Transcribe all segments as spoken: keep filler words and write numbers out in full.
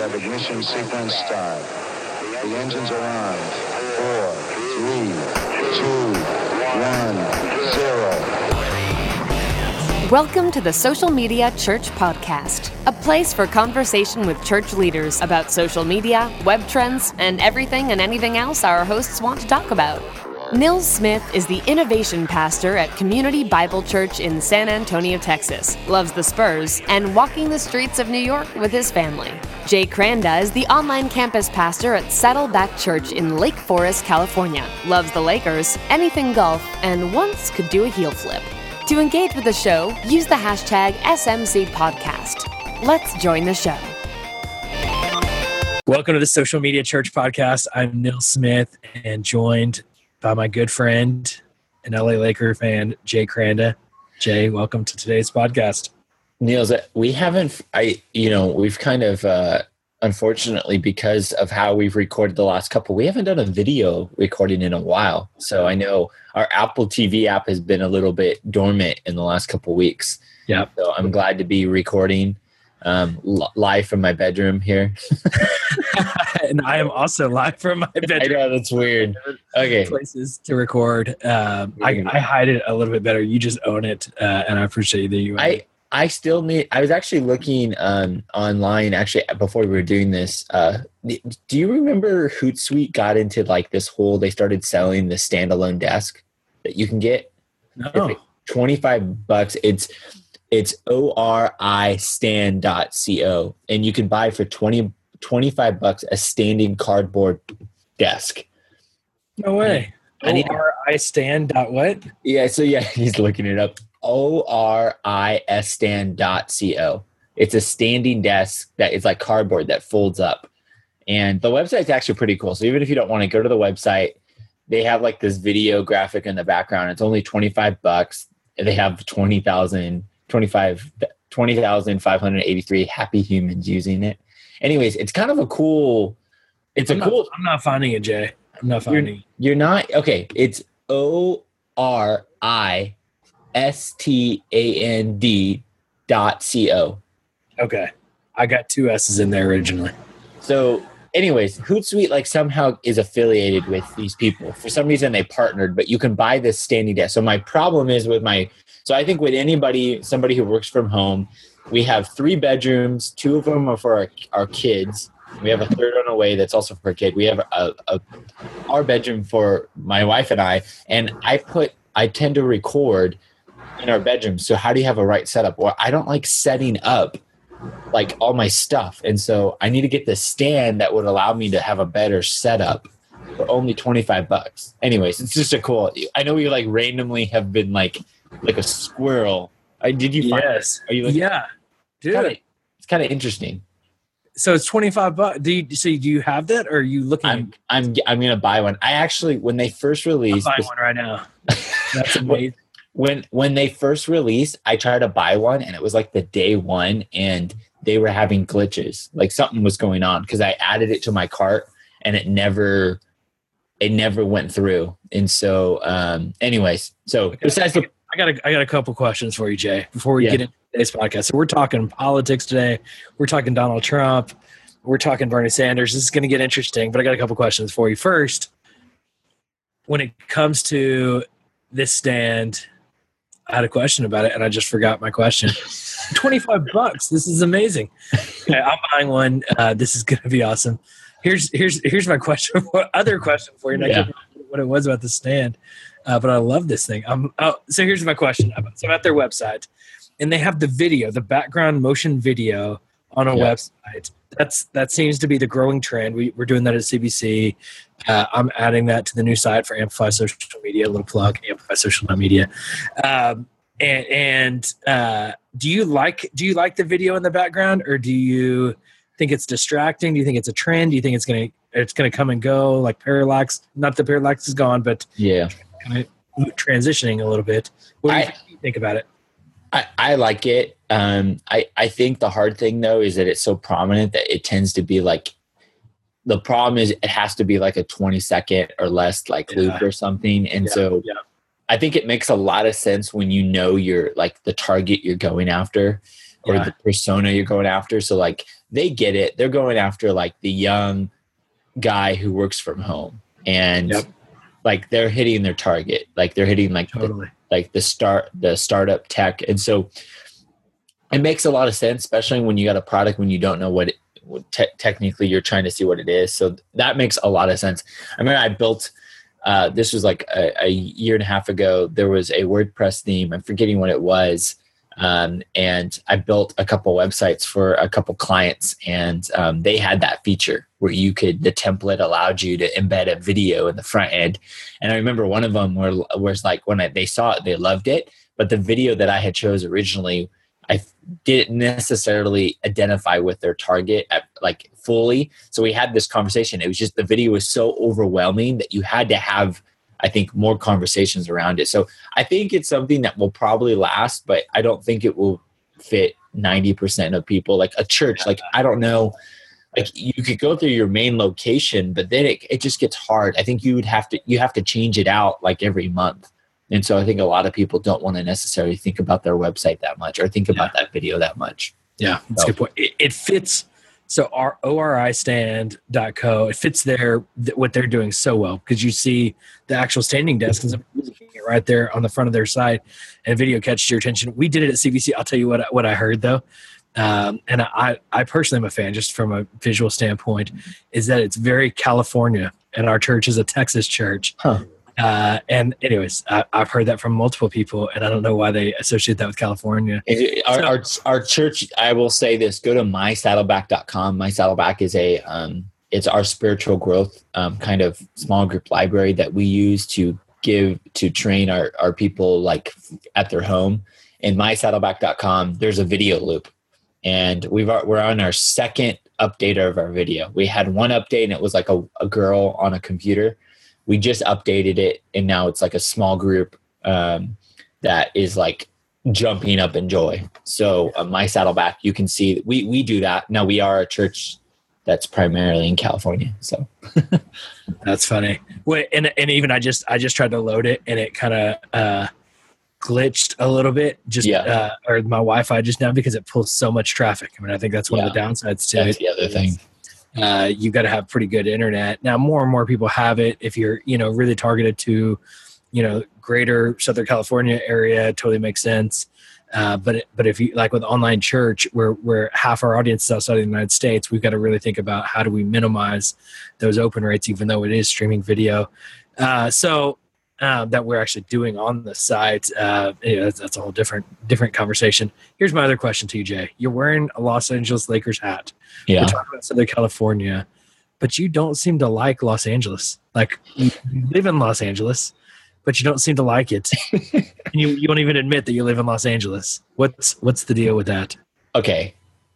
have ignition sequence start. The engines are on. Four, three, two, one, zero. Welcome to the Social Media Church Podcast, a place for conversation with church leaders about social media, web trends, and everything and anything else our hosts want to talk about. Nils Smith is the innovation pastor at Community Bible Church in San Antonio, Texas, loves the Spurs, and walking the streets of New York with his family. Jay Kranda is the online campus pastor at Saddleback Church in Lake Forest, California, loves the Lakers, anything golf, and once could do a heel flip. To engage with the show, use the hashtag S M C Podcast. Let's join the show. Welcome to the Social Media Church Podcast. I'm Nils Smith and joined by my good friend and L A Laker fan, Jay Kranda. Jay, welcome to today's podcast. Nils, we haven't, I, you know, we've kind of, uh, unfortunately, because of how we've recorded the last couple, we haven't done a video recording in a while. So I know our Apple T V app has been a little bit dormant in the last couple weeks. Yeah. So I'm glad to be recording um, l- live from my bedroom here. And I am also live from my bedroom. I know, that's weird. Okay. Places to record. Um, I, I hide it a little bit better. You just own it. Uh, and I appreciate that you own I, it. I still need, I was actually looking um, online, actually, before we were doing this. Uh, do you remember Hootsuite got into like this whole, they started selling the standalone desk that you can get? No. It's like twenty-five bucks. It's, it's O R I stand dot co. And you can buy for twenty, twenty-five bucks a standing cardboard desk. No way. I need O R I stand dot what? Yeah. So yeah, he's looking it up. O R I S stand dot co. It's a standing desk that is like cardboard that folds up. And the website's actually pretty cool. So even if you don't want to go to the website, they have like this video graphic in the background. It's only twenty-five bucks. And they have twenty thousand, twenty-five, twenty thousand five hundred eighty-three happy humans using it. Anyways, it's kind of a cool, it's I'm a not, cool. I'm not finding it, Jay. I'm not finding You're, it. you're not, okay. It's O R I S T A N D dot C-O. Okay. I got two S's in there originally. So anyways, Hootsuite like somehow is affiliated with these people. For some reason they partnered, but you can buy this standing desk. So my problem is with my, so I think with anybody, somebody who works from home, we have three bedrooms. Two of them are for our, our kids. We have a third on the way that's also for a kid. We have a, a our bedroom for my wife and I, and I put, I tend to record in our bedroom. So how do you have a right setup? Well, I don't like setting up like all my stuff. And so I need to get the stand that would allow me to have a better setup for only twenty-five bucks. Anyways, it's just a cool, I know you like randomly have been like, like a squirrel. I, did you find Yes. Are you like, yeah. Dude. Kinda, it's kind of interesting. So it's twenty-five bucks. Do you, so do you have that or are you looking? I'm, I'm, I'm going to buy one. I actually, when they first I'm released, buying this, one right now. That's amazing. when when they first released, I tried to buy one and it was like the day one and they were having glitches. Like something was going on because I added it to my cart and it never it never went through. And so um anyways, so Okay. besides the I got a, I got a couple questions for you, Jay, before we Yeah. get into today's podcast. So we're talking politics today. We're talking Donald Trump. We're talking Bernie Sanders. This is going to get interesting, but I got a couple questions for you. First, when it comes to this stand, I had a question about it and I just forgot my question. twenty-five bucks. This is amazing. Okay, I'm buying one. Uh, this is going to be awesome. Here's here's here's my question. Other question for you. And I Yeah. can't remember what it was about the stand, uh, but I love this thing. Um, oh, so here's my question. So I'm at their website, and they have the video, the background motion video on a Yeah. website. That's that seems to be the growing trend. We, we're doing that at C B C. Uh, I'm adding that to the new site for Amplify Social Media. A little plug, Amplify Social Media. Um, and and uh, do you like do you like the video in the background, or do you think it's distracting? Do you think it's a trend? Do you think it's gonna it's gonna come and go like Parallax? Not that Parallax is gone, but yeah. kind of transitioning a little bit. What do you I- think, think about it? I, I like it. Um, I, I think the hard thing though is that it's so prominent that it tends to be like, the problem is it has to be like a twenty second or less like Yeah. loop or something. And Yeah, so yeah. I think it makes a lot of sense when you know you're like the target you're going after or Yeah. the persona you're going after. So like they get it. They're going after like the young guy who works from home, and yep. like they're hitting their target. Like they're hitting like totally. the, like the start the startup tech, and so it makes a lot of sense, especially when you got a product when you don't know what, it, what te- technically you're trying to see what it is. So that makes a lot of sense. I remember I built. Uh, this was like a, a year and a half ago. There was a WordPress theme. I'm forgetting what it was. Um, and I built a couple websites for a couple clients, and um, they had that feature where you could, the template allowed you to embed a video in the front end. And I remember one of them where was like, when I, they saw it, they loved it. But the video that I had chose originally, I didn't necessarily identify with their target at, like fully. So we had this conversation. It was just the video was so overwhelming that you had to have, I think, more conversations around it. So I think it's something that will probably last, but I don't think it will fit ninety percent of people. Like a church, like I don't know, like you could go through your main location, but then it, it just gets hard. I think you would have to, you have to change it out like every month. And so I think a lot of people don't want to necessarily think about their website that much or think about yeah. that video that much. Yeah, that's so. a good point. It, it fits. So our O R I stand dot co, it fits their, what they're doing so well because you see the actual standing desk and right there on the front of their site, and a video catches your attention. We did it at C B C. I'll tell you what, what I heard though. Um, and I, I personally am a fan just from a visual standpoint is that it's very California, and our church is a Texas church. Huh. Uh, and anyways, I, I've heard that from multiple people, and I don't know why they associate that with California. Our, so, our, our church, I will say this, go to my saddleback dot com. My Saddleback is a, um, it's our spiritual growth um, kind of small group library that we use to give, to train our, our people like at their home. And my saddleback dot com, there's a video loop. And we've, we're on our second update of our video. We had one update and it was like a, a girl on a computer. We just updated it, and now it's like a small group um, that is like jumping up in joy. So uh, my Saddleback, you can see we we do that. Now we are a church that's primarily in California. So that's funny. Wait, and and even I just I just tried to load it, and it kind of uh, glitched a little bit. Just yeah. uh, or my Wi-Fi just now because it pulls so much traffic. I mean, I think that's one yeah. of the downsides to that's it. The other thing. Uh, you got to have pretty good internet. Now, more and more people have it. If you're, you know, really targeted to, you know, greater Southern California area, it totally makes sense. Uh, but but if you like with online church, where where half our audience is outside of the United States, we've got to really think about how do we minimize those open rates, even though it is streaming video. Uh, so uh, that we're actually doing on the site. Uh, anyway, that's, that's a whole different different conversation. Here's my other question to you, Jay. You're wearing a Los Angeles Lakers hat. Yeah. We're talking about Southern California, but you don't seem to like Los Angeles. Like you live in Los Angeles, but you don't seem to like it. And you, you won't even admit that you live in Los Angeles. What's what's the deal with that? Okay.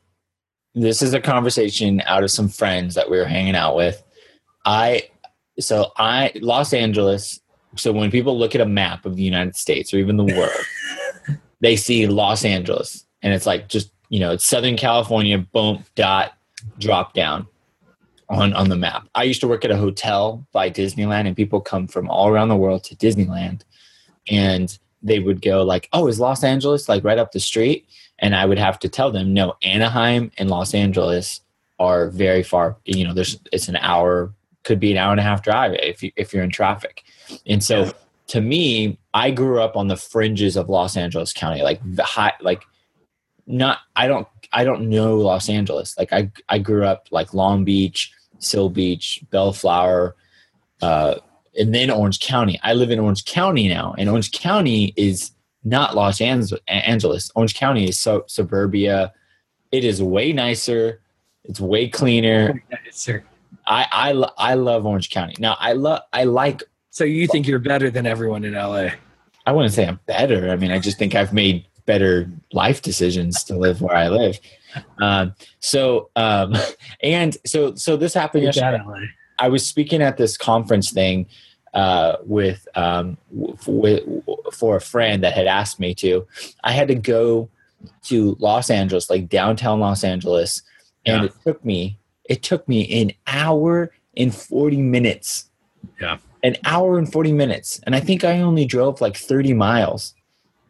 This is a conversation out of some friends that we were hanging out with. I so I Los Angeles. So when people look at a map of the United States or even the world, they see Los Angeles, and it's like just, you know, it's Southern California, boom, dot, drop down on, on the map. I used to work at a hotel by Disneyland, and people come from all around the world to Disneyland, and they would go like, oh, is Los Angeles like right up the street? And I would have to tell them, no, Anaheim and Los Angeles are very far. You know, there's it's an hour, could be an hour and a half drive if you, if you're in traffic. And so yeah. to me, I grew up on the fringes of Los Angeles County, like the high, like not, I don't, I don't know Los Angeles. Like I, I grew up like Long Beach, Seal Beach, Bellflower, uh, and then Orange County. I live in Orange County now, and Orange County is not Los Angeles. Orange County is so suburbia. It is way nicer. It's way cleaner. Nicer. I, I, lo- I love Orange County. Now I love, I like, So you think you're better than everyone in L A? I wouldn't say I'm better. I mean, I just think I've made better life decisions to live where I live. Um, so, um, and so, so this happened yesterday. I was speaking at this conference thing uh, with, um, with, for a friend that had asked me to. I had to go to Los Angeles, like downtown Los Angeles, and yeah. it took me, it took me an hour and forty minutes. Yeah. An hour and forty minutes. And I think I only drove like thirty miles.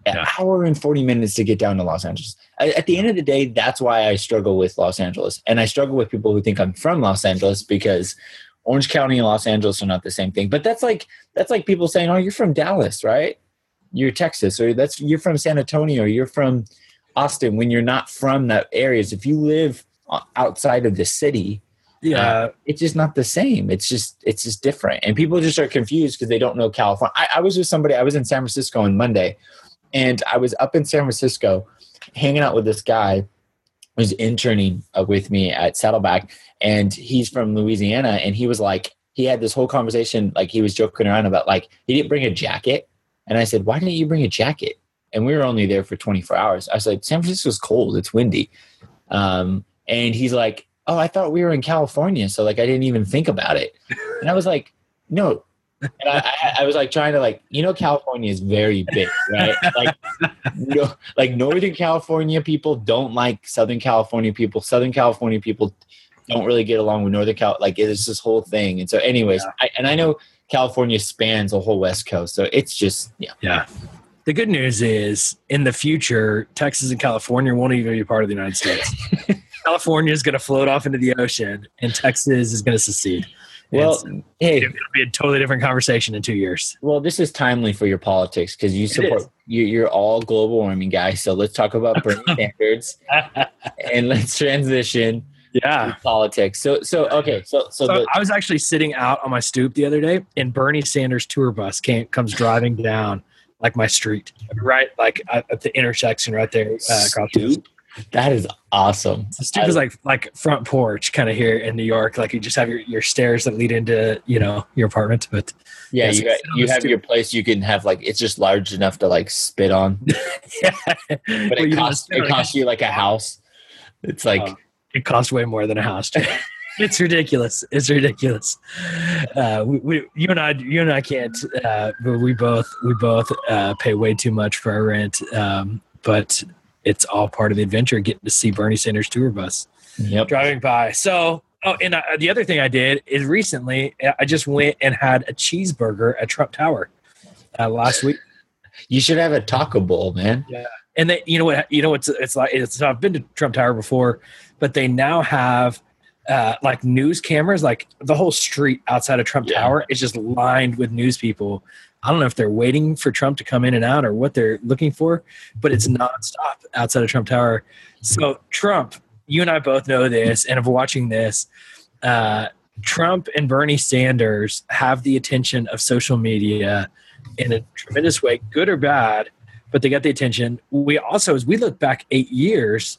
an Yeah. hour and forty minutes to get down to Los Angeles. At at the end of the day, that's why I struggle with Los Angeles. And I struggle with people who think I'm from Los Angeles, because Orange County and Los Angeles are not the same thing. But that's like that's like people saying, "Oh, you're from Dallas, right? You're Texas, or that's you're from San Antonio, or you're from Austin." When you're not from that areas, if you live outside of the city, Yeah. uh, it's just not the same. It's just it's just different, and people just are confused because they don't know California. I, I was with somebody. I was in San Francisco on Monday, and I was up in San Francisco, hanging out with this guy who's interning uh, with me at Saddleback, and he's from Louisiana, and he was like, he had this whole conversation, like he was joking around about like he didn't bring a jacket, and I said, "Why didn't you bring a jacket?" And we were only there for twenty-four hours. I said, "San Francisco's cold. It's windy." Um, and he's like, "Oh, I thought we were in California, so like I didn't even think about it." And I was like, "No." And I, I, I was like trying to like, you know, California is very big, right? Like, no, like Northern California people don't like Southern California people. Southern California people don't really get along with Northern Cal. Like it's this whole thing. And so, anyways, Yeah. I, and I know California spans the whole West Coast, so it's just yeah. Yeah. The good news is in the future, Texas and California won't even be part of the United States. California is going to float off into the ocean, and Texas is going to secede. Well, And hey, it'll be a totally different conversation in two years. well, this is timely for your politics because you support is. you, you're all global warming guys. So let's talk about Bernie Sanders and let's transition Yeah. to politics. So, so okay, so so, So the, I was actually sitting out on my stoop the other day, and Bernie Sanders tour bus came comes driving down like my street, right, like at, at the intersection right there uh, across the Stoop? That is awesome. The stoop is like like front porch kind of here in New York. Like you just have your, your stairs that lead into, you know, your apartment. But Yeah, Yeah, you so got, sit on you the have stoop. your place. You can have like it's just large enough to like spit on, yeah, but Well, it you know, costs it's it costs you like a house. It's like Oh, it costs way more than a house. It's ridiculous. It's ridiculous. Uh, we, we, you and I, you and I can't. Uh, but we both, we both uh, pay way too much for our rent. Um, but it's all part of the adventure. Getting to see Bernie Sanders tour bus yep. driving by. So, oh, and uh, the other thing I did is recently I just went and had a cheeseburger at Trump Tower uh, last week. You should have a taco bowl, man. And they, you know what, you know what's it's like. It's I've been to Trump Tower before, but they now have uh, like news cameras. Like the whole street outside of Trump Yeah. Tower is just lined with news people. I don't know if they're waiting for Trump to come in and out or what they're looking for, but it's nonstop outside of Trump Tower. So Trump, you and I both know this, and if watching this, uh, Trump and Bernie Sanders have the attention of social media in a tremendous way, good or bad, but they got the attention. We also, as we look back eight years,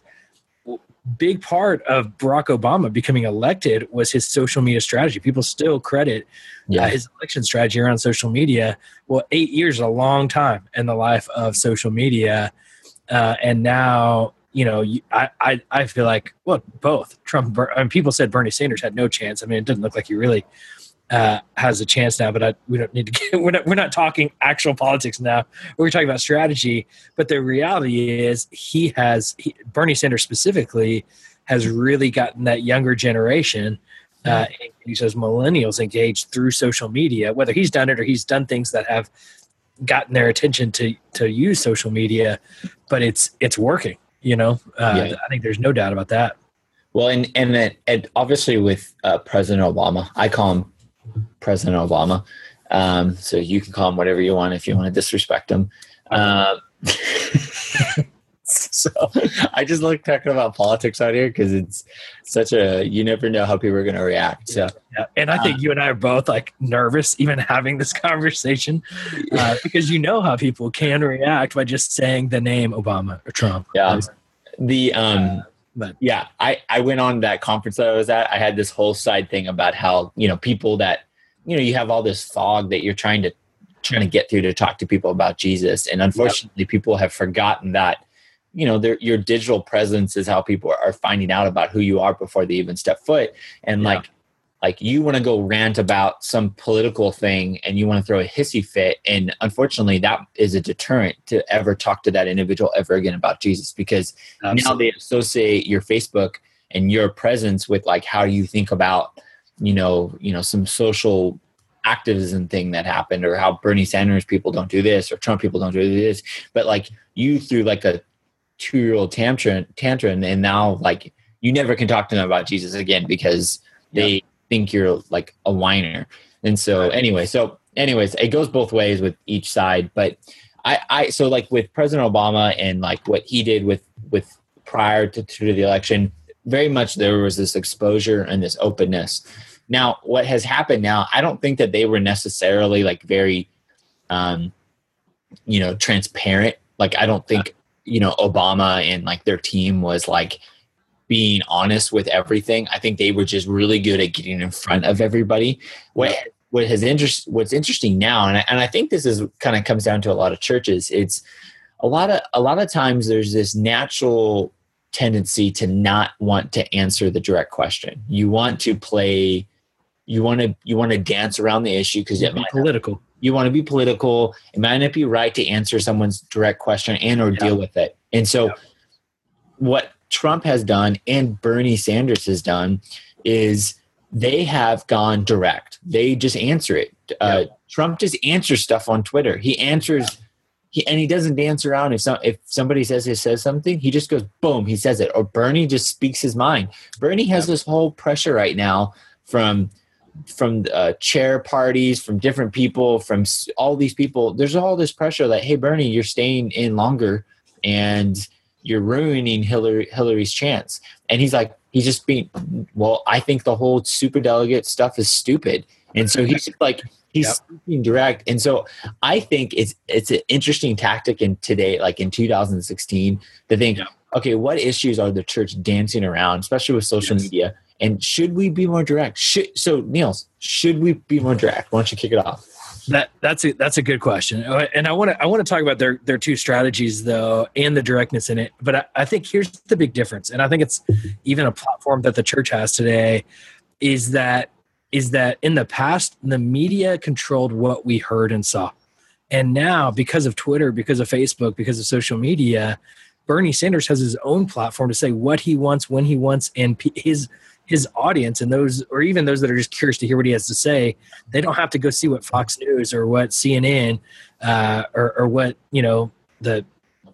big part of Barack Obama becoming elected was his social media strategy. People still credit Yeah. uh, his election strategy around social media. Well, eight years is a long time in the life of social media. Uh, and now, you know, you- I, I, I feel like, well, both Trump, Ber- I mean, people said Bernie Sanders had no chance. I mean, it doesn't look like he really uh, has a chance now, but I, we don't need to get, we're not, we're not talking actual politics now. We're talking about strategy, but the reality is he has, he, Bernie Sanders specifically has really gotten that younger generation, uh, he says millennials engaged through social media, whether he's done it or he's done things that have gotten their attention to, to use social media, but it's, it's working, you know? Uh, Yeah. I think there's no doubt about that. Well, and and, then, and obviously with uh, President Obama, I call him President Obama. Um, so you can call him whatever you want if you want to disrespect him. Um, so I just like talking about politics out here because it's such a you never know how people are going to react. So Yeah. And I think you and I are both like nervous even having this conversation uh, because you know how people can react by just saying the name Obama or Trump. yeah, the um. But Yeah, I, I went on that conference that I was at. I had this whole side thing about how, you know, people that, you know, you have all this fog that you're trying to trying to get through to talk to people about Jesus. And unfortunately, people have forgotten that, you know, their, your digital presence is how people are finding out about who you are before they even step foot. And Yeah. like, like you want to go rant about some political thing and you want to throw a hissy fit. And unfortunately, that is a deterrent to ever talk to that individual ever again about Jesus, because now Absolutely. they associate your Facebook and your presence with like how you think about, you know, you know, some social activism thing that happened, or how Bernie Sanders people don't do this, or Trump people don't do this. But like you threw like a two-year-old tantrum, tantrum, and now like you never can talk to them about Jesus again because they yeah. think you're like a whiner. And so anyway, so anyways, it goes both ways with each side. But I, I so like with President Obama and like what he did with with prior to, to the election, very much there was this exposure and this openness. Now, what has happened now, I don't think that they were necessarily like very, um, you know, transparent. Like, I don't think, you know, Obama and like their team was like being honest with everything. I think they were just really good at getting in front of everybody. What what has interest what's interesting now, and I, and I think this is kind of comes down to a lot of churches. It's a lot of a lot of times there's this natural tendency to not want to answer the direct question. You want to play. You want to you want to dance around the issue because it might political. Not, you want to be political. It might not be right to answer someone's direct question and or yeah. deal with it. And so, yeah. what Trump has done and Bernie Sanders has done is they have gone direct. They just answer it. Uh, yeah. Trump just answers stuff on Twitter. He answers, he and he doesn't dance around. If some if somebody says he says something, he just goes boom. He says it. Or Bernie just speaks his mind. Bernie has yeah. this whole pressure right now from. from uh, chair parties, from different people, from all these people. There's all this pressure that, hey, Bernie, you're staying in longer and you're ruining Hillary Hillary's chance. And he's like, he's just being, well, I think the whole superdelegate stuff is stupid. And so he's just like, he's yep. speaking direct. And so I think it's it's an interesting tactic in today, like in two thousand sixteen, to think, yep. okay, what issues are the church dancing around, especially with social yes. media? And should we be more direct? Should, so, Niels, should we be more direct? Why don't you kick it off? That that's a that's a good question, and I want to I want to talk about their their two strategies though, and the directness in it. But I, I think here's the big difference, and I think it's even a platform that the church has today, is that is that in the past the media controlled what we heard and saw, and now because of Twitter, because of Facebook, because of social media, Bernie Sanders has his own platform to say what he wants, when he wants, and his. his audience and those, or even those that are just curious to hear what he has to say, they don't have to go see what Fox News or what C N N uh, or, or what, you know, the,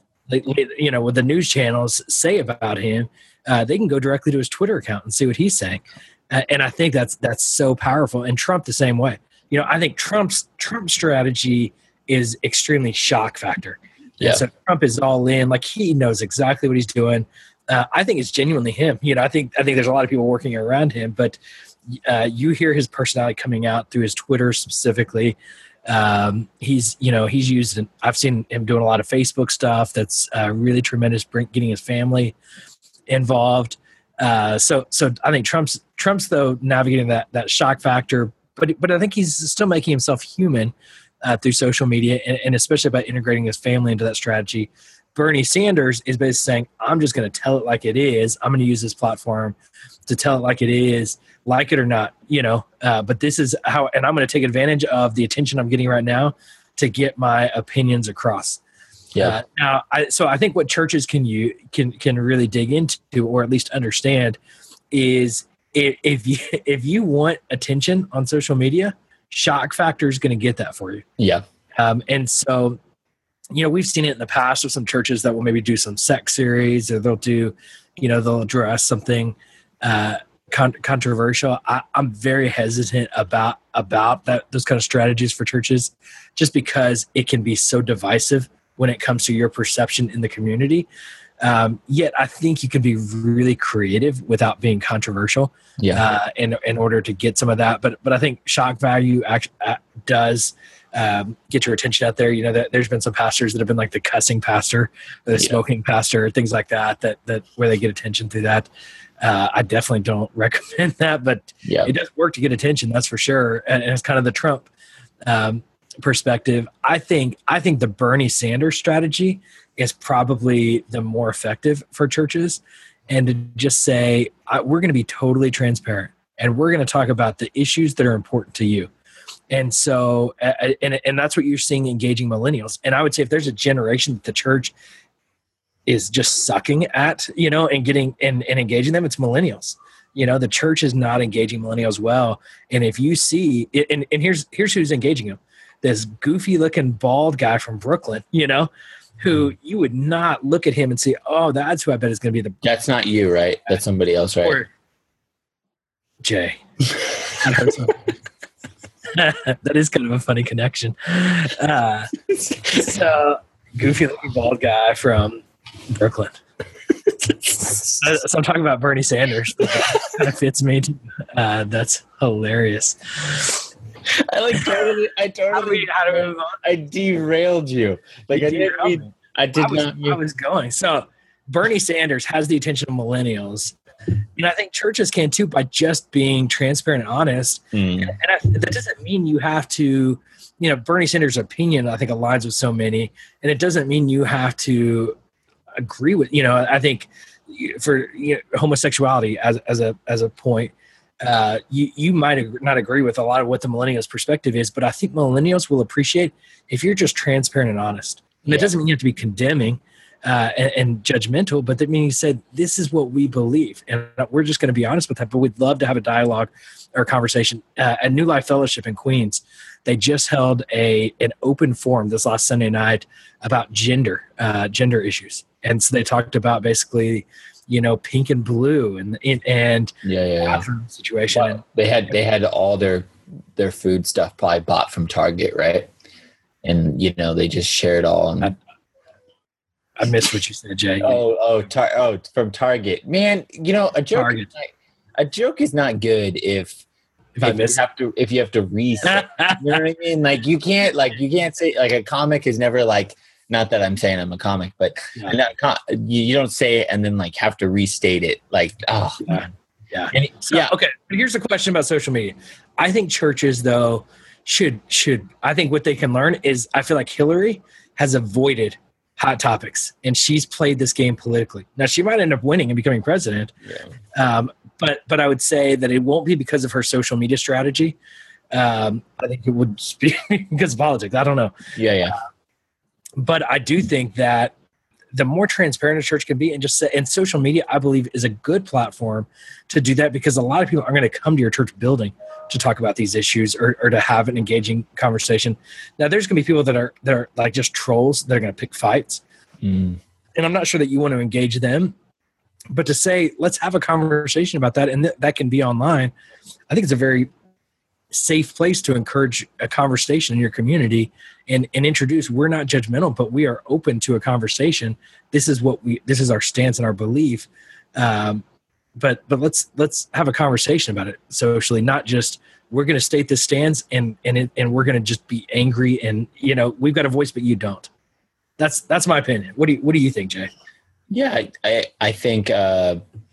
you know, what the news channels say about him. Uh, they can go directly to his Twitter account and see what he's saying. Uh, and I think that's, that's so powerful. And Trump the same way. You know, I think Trump's Trump's strategy is extremely shock factor. Yeah. And so Trump is all in, like he knows exactly what he's doing. Uh, I think it's genuinely him. You know, I think I think there's a lot of people working around him, but uh, you hear his personality coming out through his Twitter specifically. Um, he's, you know, he's used. An, I've seen him doing a lot of Facebook stuff that's uh, really tremendous, bring, getting his family involved. Uh, so, so I think Trump's Trump's though navigating that that shock factor, but but I think he's still making himself human uh, through social media, and, and especially by integrating his family into that strategy. Bernie Sanders is basically saying, I'm just going to tell it like it is. I'm going to use this platform to tell it like it is, like it or not, you know, uh, but this is how, and I'm going to take advantage of the attention I'm getting right now to get my opinions across. Yeah. Uh, now, I, so I think what churches can you can, can really dig into, or at least understand, is if, if you, if you want attention on social media, shock factor is going to get that for you. Yeah. Um, and so, you know, we've seen it in the past with some churches that will maybe do some sex series, or they'll do, you know, they'll address something uh, con- controversial. I, I'm very hesitant about about that those kind of strategies for churches, just because it can be so divisive when it comes to your perception in the community. Um, yet, I think you can be really creative without being controversial. Yeah. Uh, in in order to get some of that, but but I think shock value act, uh, does. Um, get your attention out there. You know, that there's been some pastors that have been like the cussing pastor, or the yeah. smoking pastor, things like that, that, that where they get attention through that. Uh, I definitely don't recommend that, but yeah. it does work to get attention. That's for sure. And, and it's kind of the Trump um, perspective. I think, I think the Bernie Sanders strategy is probably the more effective for churches, and to just say, I, we're going to be totally transparent, and we're going to talk about the issues that are important to you. And so, uh, and and that's what you're seeing engaging millennials. And I would say if there's a generation that the church is just sucking at, you know, and getting and, and engaging them, it's millennials. You know, the church is not engaging millennials well. And if you see, and, and here's here's who's engaging them. This goofy looking bald guy from Brooklyn, you know, who you would not look at him and say, oh, that's who I bet is going to be the. That's not you, right? That's somebody else, right? Or, Jay. That is kind of a funny connection. Uh, so, goofy looking bald guy from Brooklyn. So I'm talking about Bernie Sanders. That kind of fits me. Uh, that's hilarious. I like totally. I totally. How do we, how do we move on? I derailed you. Like I didn't. Mean, I did I was, not. Mean. I was going. So Bernie Sanders has the attention of millennials, and I think churches can too by just being transparent and honest. Mm. And, and I, that doesn't mean you have to. You know, Bernie Sanders' opinion I think aligns with so many, and it doesn't mean you have to agree with. You know, I think for you know, homosexuality as as a as a point. Uh, you you might ag- not agree with a lot of what the millennials' perspective is, but I think millennials will appreciate if you're just transparent and honest. And that Yeah. doesn't mean you have to be condemning uh, and, and judgmental, but that means you said, this is what we believe. And we're just going to be honest with that, but we'd love to have a dialogue or conversation. Uh, at New Life Fellowship in Queens, they just held a an open forum this last Sunday night about gender, uh, gender issues. And so they talked about basically you know, pink and blue and and Yeah, yeah, yeah. situation. Well, they had they had all their their food stuff probably bought from Target, right? And you know they just share it all. And, I, I missed what you said, Jay. oh, oh, tar- oh, from Target, man. You know a joke. Target. Is not, a joke is not good if If I if miss you have to if you have to reset. You know what I mean? Like you can't like you can't say like a comic is never like. Not that I'm saying I'm a comic, but Yeah. not, com- you, you don't say it and then like have to restate it. Like, oh, Yeah. man. Yeah. And it- So, yeah. Okay. Here's the question about social media. I think churches, though, should should. I think what they can learn is I feel like Hillary has avoided hot topics, and she's played this game politically. Now she might end up winning and becoming president, Yeah. um, but but I would say that it won't be because of her social media strategy. Um, I think it would be because of politics. I don't know. Yeah. Yeah. But I do think that the more transparent a church can be, and just say, and social media, I believe, is a good platform to do that because a lot of people are going to come to your church building to talk about these issues or, or to have an engaging conversation. Now, there's going to be people that are that are like just trolls that are going to pick fights, Mm. and I'm not sure that you want to engage them. But to say, let's have a conversation about that, and th- that can be online, I think it's a very safe place to encourage a conversation in your community and, and introduce, we're not judgmental, but we are open to a conversation. This is what we, this is our stance and our belief. Um, but, but let's, let's have a conversation about it socially, not just, we're going to state this stance and, and, it, and we're going to just be angry and, you know, we've got a voice, but you don't. That's, that's my opinion. What do you, what do you think, Jay? Yeah. I, I, I think, uh,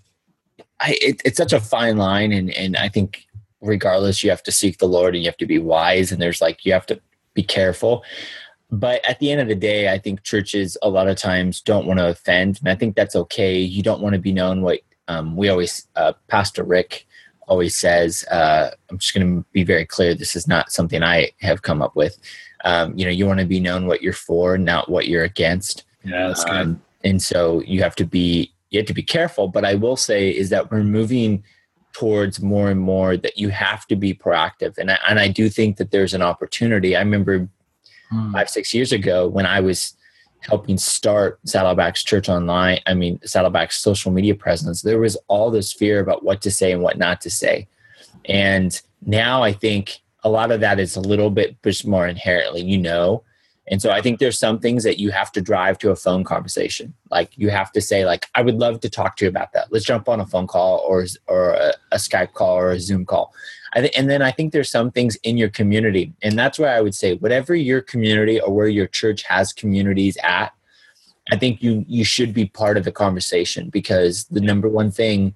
I, it, it's such a fine line. And, and I think, regardless, you have to seek the Lord and you have to be wise, and there's like you have to be careful. But at the end of the day, I think churches a lot of times don't want to offend, and I think that's okay. You don't want to be known what um, we always uh, Pastor Rick always says. Uh, I'm just going to be very clear. This is not something I have come up with. Um, you know, you want to be known what you're for, not what you're against. Yeah, that's good. Um, and so you have to be you have to be careful. But I will say is that we're moving towards more and more that you have to be proactive. And I, and I do think that there's an opportunity. I remember Hmm. five, six years ago when I was helping start Saddleback's Church Online, I mean, Saddleback's social media presence, there was all this fear about what to say and what not to say. And now I think a lot of that is a little bit just more inherently, you know. And so I think there's some things that you have to drive to a phone conversation. Like you have to say, like, I would love to talk to you about that. Let's jump on a phone call or or a, a Skype call or a Zoom call. I th- and then I think there's some things in your community. And that's where I would say, whatever your community or where your church has communities at, I think you you should be part of the conversation, because the number one thing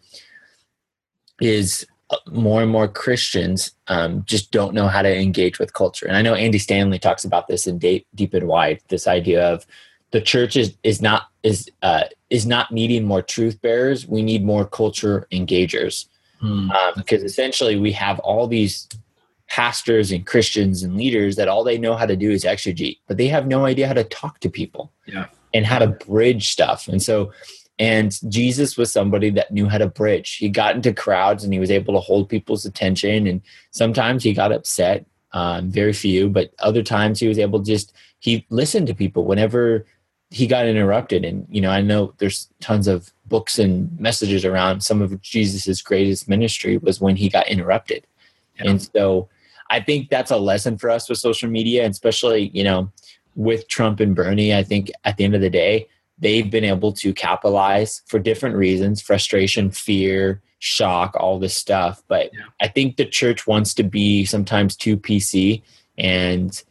is more and more Christians um, just don't know how to engage with culture. And I know Andy Stanley talks about this in Deep, Deep and Wide, this idea of the church is, is not is uh, is not needing more truth bearers. We need more culture engagers. Hmm. Um, because essentially we have all these pastors and Christians and leaders that all they know how to do is exegete, but they have no idea how to talk to people Yeah. and how to bridge stuff. And so And Jesus was somebody that knew how to bridge. He got into crowds and he was able to hold people's attention. And sometimes he got upset, um, very few, but other times he was able to just, he listened to people whenever he got interrupted. And, you know, I know there's tons of books and messages around some of Jesus's greatest ministry was when he got interrupted. Yeah. And so I think that's a lesson for us with social media, and especially, you know, with Trump and Bernie. I think at the end of the day, they've been able to capitalize for different reasons, frustration, fear, shock, all this stuff. But yeah. I think the church wants to be sometimes too P C, and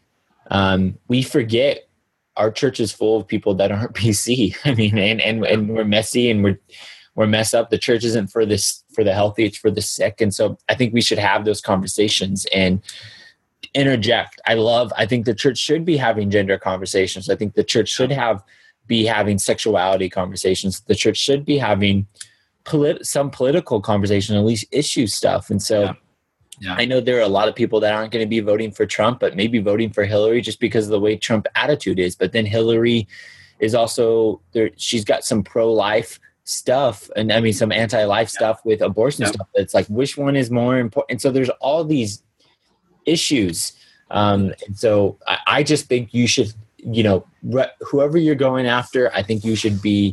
um, we forget our church is full of people that aren't P C. I mean, and, and, and we're messy and we're, we're messed up. The church isn't for this, for the healthy, it's for the sick. And so I think we should have those conversations and interject. I love, I think the church should be having gender conversations. I think the church should have be having sexuality conversations. The church should be having polit- some political conversation, at least issue stuff. And so yeah. Yeah. I know there are a lot of people that aren't going to be voting for Trump, but maybe voting for Hillary just because of the way Trump attitude is. But then Hillary is also there. She's got some pro-life stuff. And I mean, some anti-life yeah. stuff with abortion yeah. stuff. It's like, which one is more important? And so there's all these issues. Um, and so I, I just think you should, you know, re- whoever you're going after, I think you should be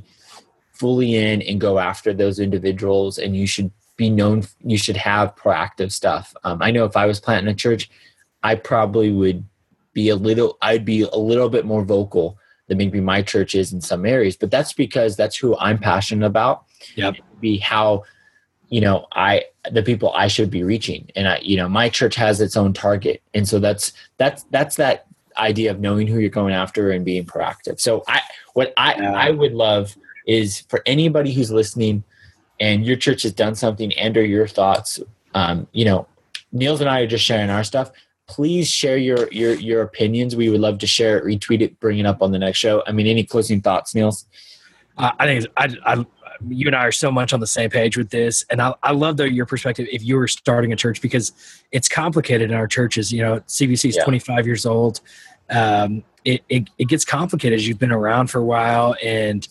fully in and go after those individuals, and you should be known, you should have proactive stuff. Um, I know if I was planting a church, I probably would be a little, I'd be a little bit more vocal than maybe my church is in some areas, but that's because that's who I'm passionate about. Yep. Be how, you know, I, the people I should be reaching. And I, you know, my church has its own target. And so that's, that's, that's that idea of knowing who you're going after and being proactive. So I, what I, yeah. I would love is for anybody who's listening and your church has done something and or your thoughts, um, you know, Niels and I are just sharing our stuff. Please share your, your, your opinions. We would love to share it, retweet it, bring it up on the next show. I mean, any closing thoughts, Niels? Uh, I think I, I, you and I are so much on the same page with this. And I, I love though your perspective if you were starting a church, because it's complicated in our churches. You know, C B C is yeah. twenty-five years old. Um, it, it, it gets complicated as you've been around for a while, and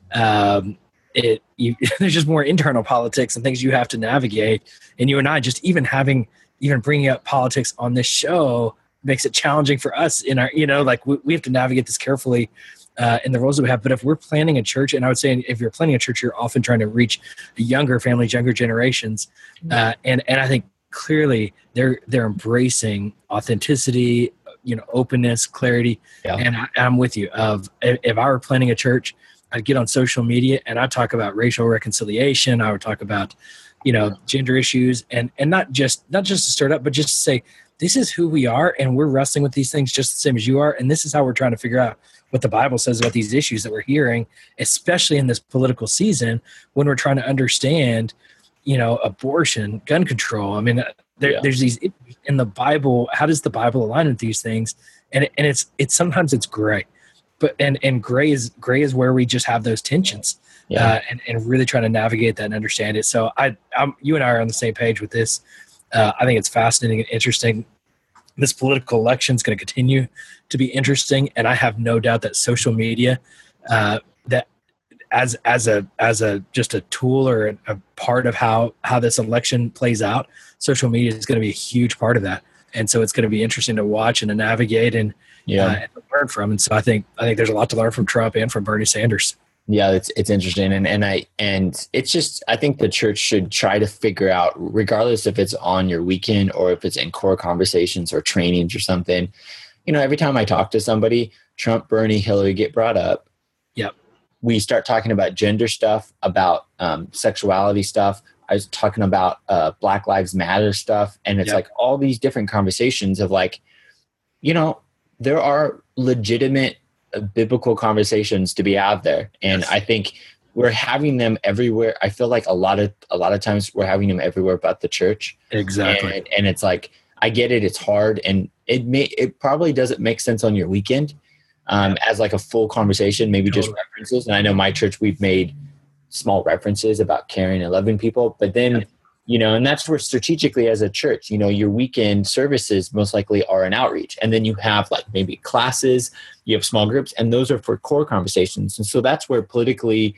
um, it, you, there's just more internal politics and things you have to navigate. And you and I just even having, even bringing up politics on this show makes it challenging for us in our, you know, like we, we have to navigate this carefully uh, in the roles that we have. But if we're planning a church, and I would say if you're planning a church, you're often trying to reach younger families, younger generations. Uh, and, and I think clearly they're, they're embracing authenticity, you know, openness, clarity. Yeah. And I, I'm with you of, if, if I were planning a church, I'd get on social media and I'd talk about racial reconciliation. I would talk about, you know, gender issues, and, and not just, not just to stir it up, but just to say, this is who we are. And we're wrestling with these things just the same as you are. And this is how we're trying to figure out what the Bible says about these issues that we're hearing, especially in this political season when we're trying to understand, you know, abortion, gun control. I mean, there, yeah. there's these in the Bible. How does the Bible align with these things? And and it's it's sometimes it's gray, but and and gray is gray is where we just have those tensions, yeah. uh, and and really trying to navigate that and understand it. So I, I'm you and I are on the same page with this. Uh, I think it's fascinating and interesting. This political election is going to continue to be interesting, and I have no doubt that social media, uh, that as as a as a just a tool or a, a part of how how this election plays out, social media is going to be a huge part of that. And so it's going to be interesting to watch and to navigate and, yeah. uh, and learn from. And so I think I think there's a lot to learn from Trump and from Bernie Sanders. Yeah, it's it's interesting, and and I and it's just I think the church should try to figure out, regardless if it's on your weekend or if it's in core conversations or trainings or something. You know, every time I talk to somebody, Trump, Bernie, Hillary get brought up. Yep. We start talking about gender stuff, about um, sexuality stuff. I was talking about uh, Black Lives Matter stuff, and it's yep. like all these different conversations of like, you know, there are legitimate biblical conversations to be had there. And yes. I think we're having them everywhere. I feel like a lot of, a lot of times we're having them everywhere but the church. Exactly. And, and it's like, I get it. It's hard. And it may, it probably doesn't make sense on your weekend um, yeah. as like a full conversation, maybe totally. Just references. And I know my church, we've made small references about caring and loving people, but then, yeah. you know, and that's where strategically as a church, you know, your weekend services most likely are an outreach. And then you have like maybe classes, you have small groups, and those are for core conversations. And so that's where politically,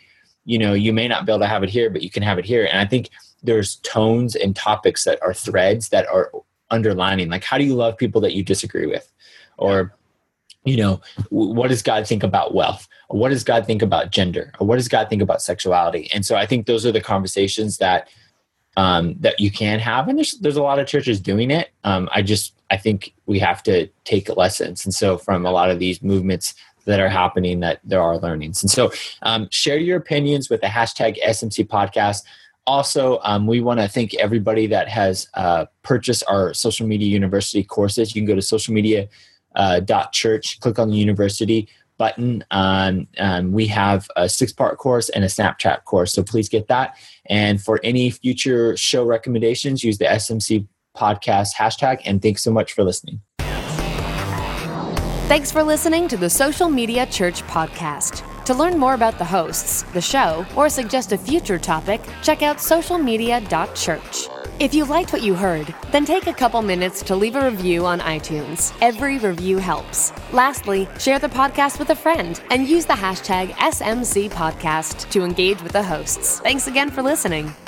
you know, you may not be able to have it here, but you can have it here. And I think there's tones and topics that are threads that are underlining, like, how do you love people that you disagree with? Or, you know, what does God think about wealth? Or what does God think about gender? Or what does God think about sexuality? And so I think those are the conversations that um, that you can have. And there's there's a lot of churches doing it. Um, I just, I think we have to take lessons. And so from a lot of these movements that are happening, that there are learnings. And so um, share your opinions with the hashtag S M C podcast. Also, um, we want to thank everybody that has uh, purchased our Social Media University courses. You can go to social media dot church, click on the university button. Um, um, we have a six-part course and a Snapchat course, so please get that. And for any future show recommendations, use the S M C podcast hashtag. And thanks so much for listening. Thanks for listening to the Social Media Church podcast. To learn more about the hosts, the show, or suggest a future topic, check out social media dot church. If you liked what you heard, then take a couple minutes to leave a review on iTunes. Every review helps. Lastly, share the podcast with a friend and use the hashtag S M C podcast to engage with the hosts. Thanks again for listening.